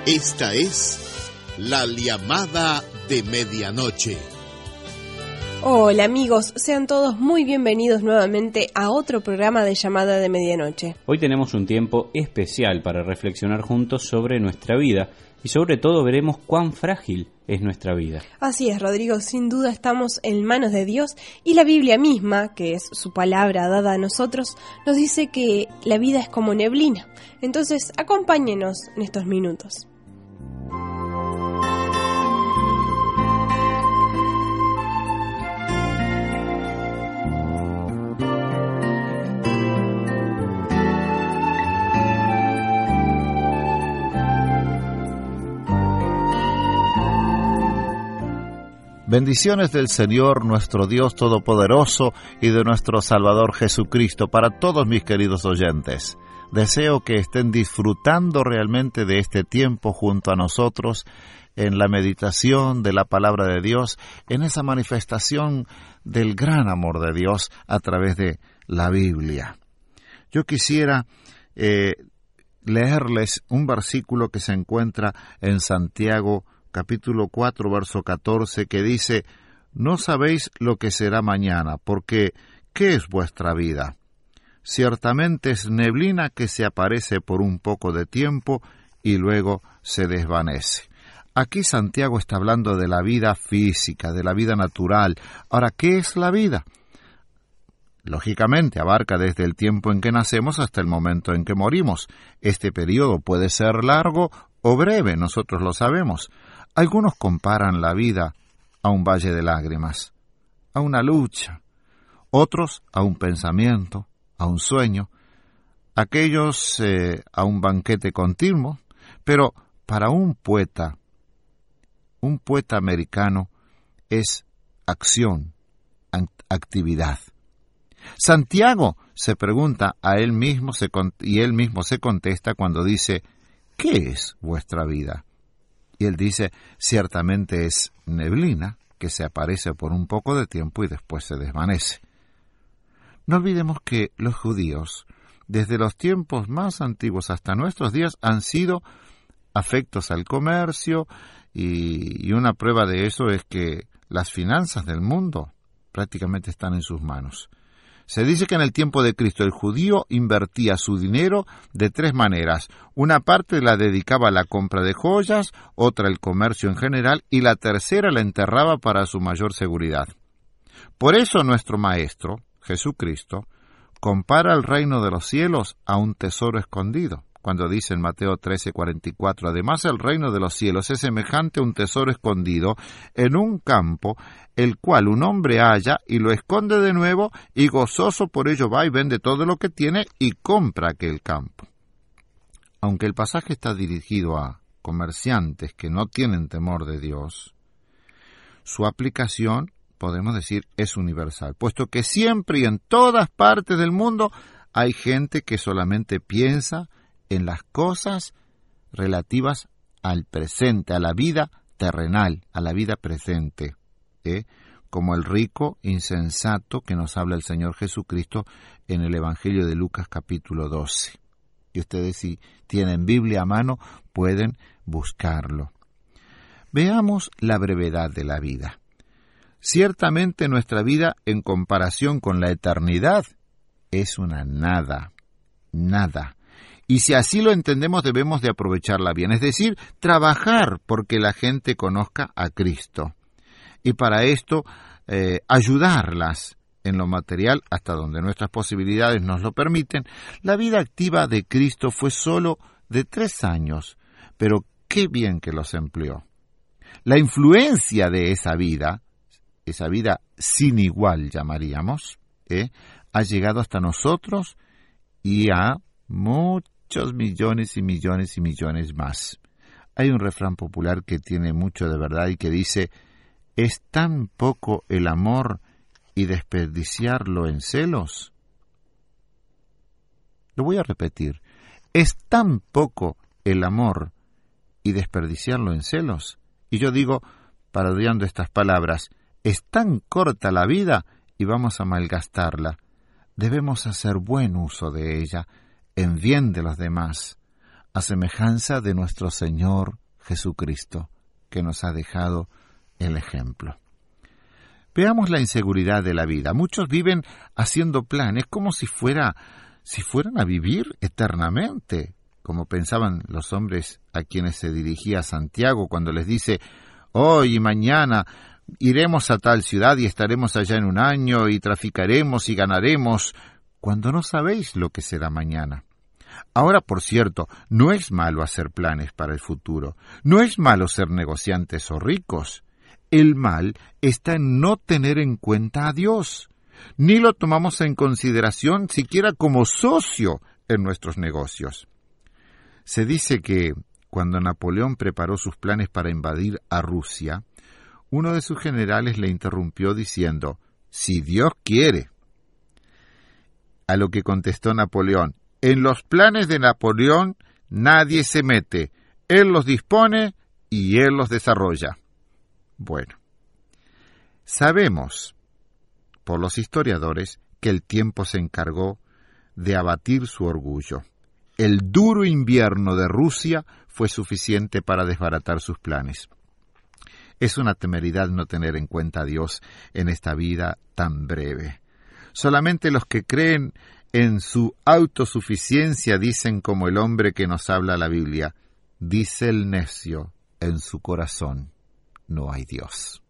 Esta es la llamada de medianoche. Hola amigos, sean todos muy bienvenidos nuevamente a otro programa de Llamada de Medianoche. Hoy tenemos un tiempo especial para reflexionar juntos sobre nuestra vida y sobre todo veremos cuán frágil es nuestra vida. Así es, Rodrigo, sin duda estamos en manos de Dios y la Biblia misma, que es su palabra dada a nosotros, nos dice que la vida es como neblina. Entonces, acompáñenos en estos minutos. Bendiciones del Señor, nuestro Dios Todopoderoso, y de nuestro Salvador Jesucristo para todos mis queridos oyentes. Deseo que estén disfrutando realmente de este tiempo junto a nosotros en la meditación de la Palabra de Dios, en esa manifestación del gran amor de Dios a través de la Biblia. Yo quisiera leerles un versículo que se encuentra en Santiago capítulo 4, verso 14, que dice: «No sabéis lo que será mañana, porque ¿qué es vuestra vida? Ciertamente es neblina que se aparece por un poco de tiempo y luego se desvanece». Aquí Santiago está hablando de la vida física, de la vida natural. Ahora, ¿qué es la vida? Lógicamente, abarca desde el tiempo en que nacemos hasta el momento en que morimos. Este periodo puede ser largo o breve, nosotros lo sabemos. Algunos comparan la vida a un valle de lágrimas, a una lucha, otros a un pensamiento, a un sueño, aquellos a un banquete continuo, pero para un poeta americano es acción, actividad. Santiago se pregunta a él mismo y él mismo se contesta cuando dice: ¿qué es vuestra vida? Y él dice: ciertamente es neblina que se aparece por un poco de tiempo y después se desvanece. No olvidemos que los judíos, desde los tiempos más antiguos hasta nuestros días, han sido afectos al comercio, y una prueba de eso es que las finanzas del mundo prácticamente están en sus manos. Se dice que en el tiempo de Cristo el judío invertía su dinero de tres maneras. Una parte la dedicaba a la compra de joyas, otra al comercio en general, y la tercera la enterraba para su mayor seguridad. Por eso nuestro Maestro, Jesucristo, compara el reino de los cielos a un tesoro escondido, cuando dice en Mateo 13:44, «Además el reino de los cielos es semejante a un tesoro escondido en un campo, el cual un hombre halla y lo esconde de nuevo, y gozoso por ello va y vende todo lo que tiene y compra aquel campo». Aunque el pasaje está dirigido a comerciantes que no tienen temor de Dios, su aplicación, podemos decir, es universal, puesto que siempre y en todas partes del mundo hay gente que solamente piensa en las cosas relativas al presente, a la vida terrenal, a la vida presente, como el rico insensato que nos habla el Señor Jesucristo en el Evangelio de Lucas capítulo 12. Y ustedes, si tienen Biblia a mano, pueden buscarlo. Veamos la brevedad de la vida. Ciertamente nuestra vida, en comparación con la eternidad, es una nada. Y si así lo entendemos, debemos de aprovecharla bien, es decir, trabajar porque la gente conozca a Cristo. Y para esto, ayudarlas en lo material hasta donde nuestras posibilidades nos lo permiten. La vida activa de Cristo fue solo de 3 años, pero qué bien que los empleó. La influencia de esa vida sin igual llamaríamos, ha llegado hasta nosotros y a muchos millones y millones y millones más. Hay un refrán popular que tiene mucho de verdad y que dice: ¿es tan poco el amor y desperdiciarlo en celos? Lo voy a repetir. ¿Es tan poco el amor y desperdiciarlo en celos? Y yo digo, parodiando estas palabras, es tan corta la vida y vamos a malgastarla. Debemos hacer buen uso de ella, en bien de los demás, a semejanza de nuestro Señor Jesucristo, que nos ha dejado el ejemplo. Veamos la inseguridad de la vida. Muchos viven haciendo planes como si fueran a vivir eternamente, como pensaban los hombres a quienes se dirigía Santiago cuando les dice: hoy y mañana iremos a tal ciudad y estaremos allá en un año y traficaremos y ganaremos, cuando no sabéis lo que será mañana. Ahora, por cierto, no es malo hacer planes para el futuro, no es malo ser negociantes o ricos. El mal está en no tener en cuenta a Dios, ni lo tomamos en consideración siquiera como socio en nuestros negocios. Se dice que cuando Napoleón preparó sus planes para invadir a Rusia, uno de sus generales le interrumpió diciendo: «Si Dios quiere». A lo que contestó Napoleón: «En los planes de Napoleón nadie se mete, él los dispone y él los desarrolla». Bueno, sabemos por los historiadores que el tiempo se encargó de abatir su orgullo. El duro invierno de Rusia fue suficiente para desbaratar sus planes. Es una temeridad no tener en cuenta a Dios en esta vida tan breve. Solamente los que creen en su autosuficiencia dicen como el hombre que nos habla la Biblia: dice el necio en su corazón, no hay Dios.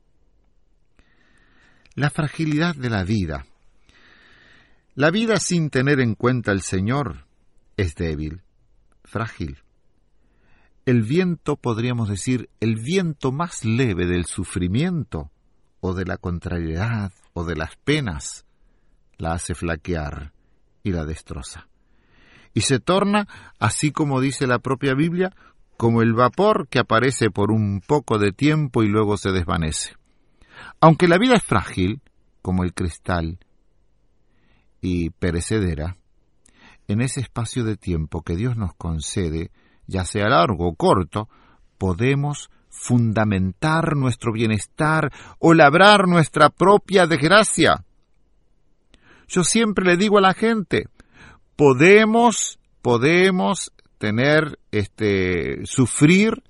La fragilidad de la vida. La vida sin tener en cuenta al Señor es débil, frágil. El viento, podríamos decir, el viento más leve del sufrimiento o de la contrariedad o de las penas, la hace flaquear y la destroza. Y se torna, así como dice la propia Biblia, como el vapor que aparece por un poco de tiempo y luego se desvanece. Aunque la vida es frágil, como el cristal, y perecedera, en ese espacio de tiempo que Dios nos concede, ya sea largo o corto, podemos fundamentar nuestro bienestar o labrar nuestra propia desgracia. Yo siempre le digo a la gente, podemos tener, sufrir,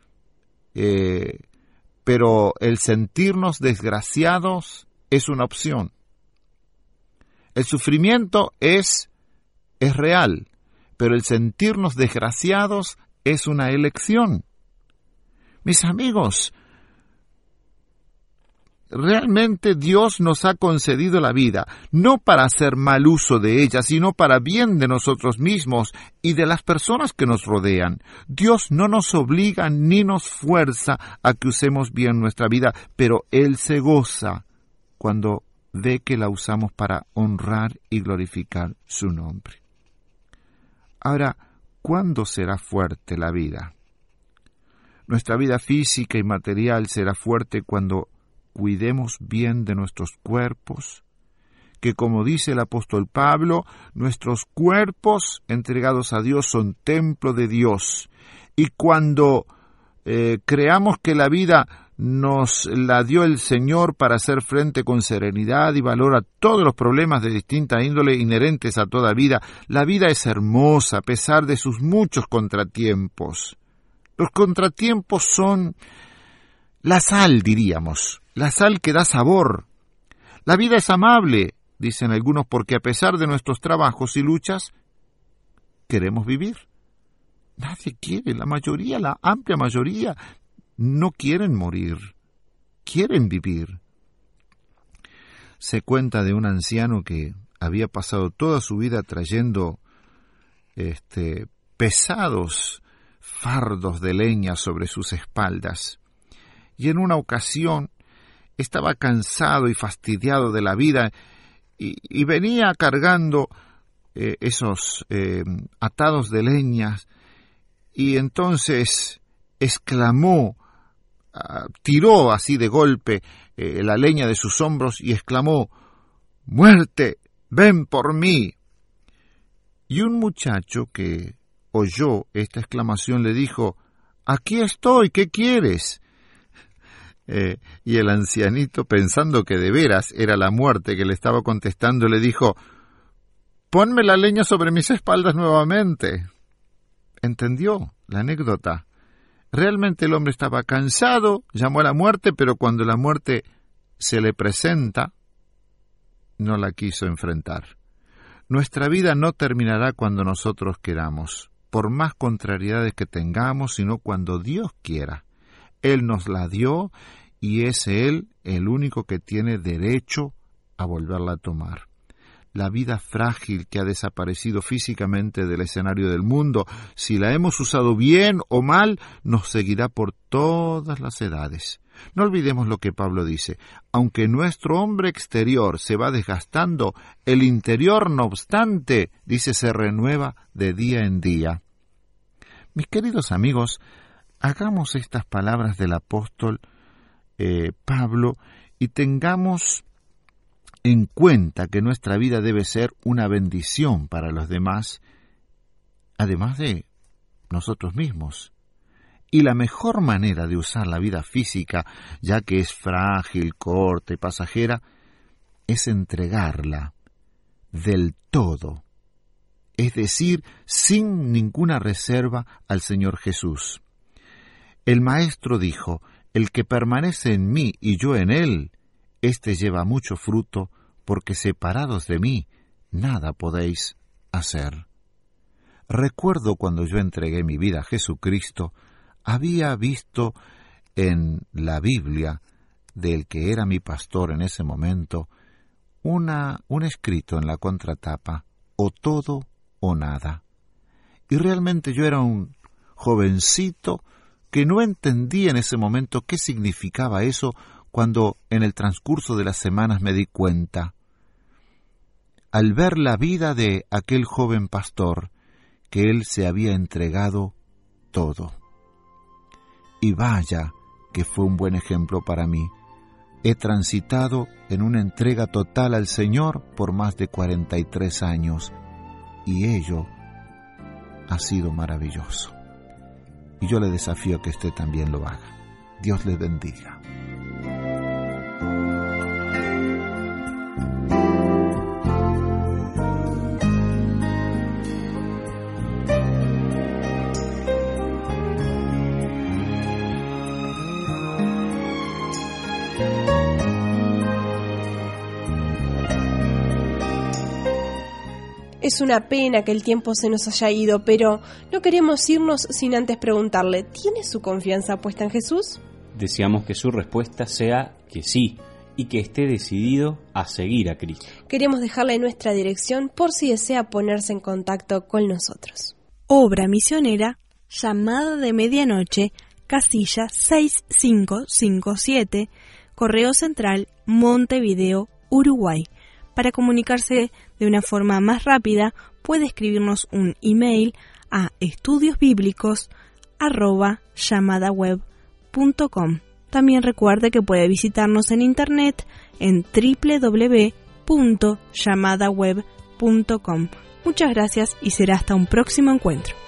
pero el sentirnos desgraciados es una opción. El sufrimiento es real, pero el sentirnos desgraciados es una elección. Mis amigos, realmente Dios nos ha concedido la vida, no para hacer mal uso de ella, sino para bien de nosotros mismos y de las personas que nos rodean. Dios no nos obliga ni nos fuerza a que usemos bien nuestra vida, pero Él se goza cuando ve que la usamos para honrar y glorificar su nombre. Ahora, ¿cuándo será fuerte la vida? Nuestra vida física y material será fuerte cuando cuidemos bien de nuestros cuerpos, que como dice el apóstol Pablo, nuestros cuerpos entregados a Dios son templo de Dios. Y cuando creamos que la vida nos la dio el Señor para hacer frente con serenidad y valor a todos los problemas de distinta índole inherentes a toda vida, la vida es hermosa a pesar de sus muchos contratiempos. Los contratiempos son la sal, diríamos, la sal que da sabor. La vida es amable, dicen algunos, porque a pesar de nuestros trabajos y luchas, queremos vivir. Nadie quiere, la mayoría, la amplia mayoría, no quieren morir, quieren vivir. Se cuenta de un anciano que había pasado toda su vida trayendo pesados fardos de leña sobre sus espaldas, y en una ocasión estaba cansado y fastidiado de la vida y venía cargando esos atados de leñas, y entonces exclamó, tiró así de golpe la leña de sus hombros y exclamó: «¡Muerte, ven por mí!». Y un muchacho que oyó esta exclamación le dijo: «Aquí estoy, ¿qué quieres?». Y el ancianito, pensando que de veras era la muerte que le estaba contestando, le dijo: «Ponme la leña sobre mis espaldas nuevamente». entendió la anécdota. Realmente el hombre estaba cansado, llamó a la muerte, pero cuando la muerte se le presenta, no la quiso enfrentar. Nuestra vida no terminará cuando nosotros queramos, por más contrariedades que tengamos, sino cuando Dios quiera. Él nos la dio y es Él el único que tiene derecho a volverla a tomar. La vida frágil que ha desaparecido físicamente del escenario del mundo, si la hemos usado bien o mal, nos seguirá por todas las edades. No olvidemos lo que Pablo dice: aunque nuestro hombre exterior se va desgastando, el interior, no obstante, dice, se renueva de día en día. Mis queridos amigos, hagamos estas palabras del apóstol Pablo y tengamos en cuenta que nuestra vida debe ser una bendición para los demás, además de nosotros mismos. Y la mejor manera de usar la vida física, ya que es frágil, corta y pasajera, es entregarla del todo, es decir, sin ninguna reserva al Señor Jesús. El Maestro dijo: el que permanece en mí y yo en él, éste lleva mucho fruto, porque separados de mí nada podéis hacer. Recuerdo cuando yo entregué mi vida a Jesucristo, había visto en la Biblia, del que era mi pastor en ese momento, un escrito en la contratapa: o todo o nada. Y realmente yo era un jovencito que no entendía en ese momento qué significaba eso, cuando en el transcurso de las semanas me di cuenta, al ver la vida de aquel joven pastor, que él se había entregado todo. Y vaya que fue un buen ejemplo para mí. He transitado en una entrega total al Señor por más de 43 años, y ello ha sido maravilloso. Y yo le desafío a que usted también lo haga. Dios le bendiga. Es una pena que el tiempo se nos haya ido, pero no queremos irnos sin antes preguntarle: ¿tiene su confianza puesta en Jesús? Deseamos que su respuesta sea que sí, y que esté decidido a seguir a Cristo. Queremos dejarle nuestra dirección por si desea ponerse en contacto con nosotros. Obra misionera, Llamada de Medianoche, casilla 6557, Correo Central, Montevideo, Uruguay. Para comunicarse de una forma más rápida, puede escribirnos un email a estudiosbiblicos@llamadaweb.com. También recuerde que puede visitarnos en internet en www.llamadaweb.com. Muchas gracias y será hasta un próximo encuentro.